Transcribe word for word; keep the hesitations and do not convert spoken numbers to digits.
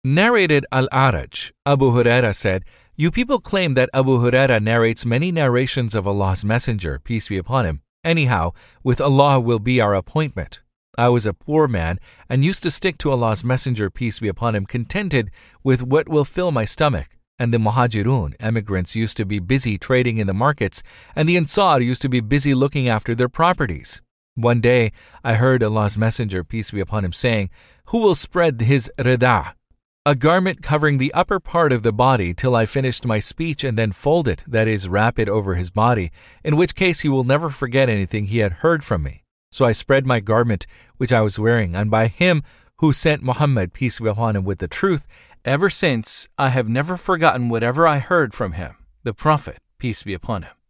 Narrated Al-A'raj, Abu Huraira said, "You people claim that Abu Huraira narrates many narrations of Allah's Messenger, peace be upon him. Anyhow, with Allah will be our appointment. I was a poor man and used to stick to Allah's Messenger, peace be upon him, contented with what will fill my stomach. And the Muhajirun, emigrants, used to be busy trading in the markets, and the Ansar used to be busy looking after their properties. One day, I heard Allah's Messenger, peace be upon him, saying, 'Who will spread his rida, a garment covering the upper part of the body, till I finished my speech, and then fold it, that is, wrap it over his body, in which case he will never forget anything he had heard from me?' So I spread my garment which I was wearing, and by him who sent Muhammad, peace be upon him, with the truth, ever since I have never forgotten whatever I heard from him, the Prophet, peace be upon him."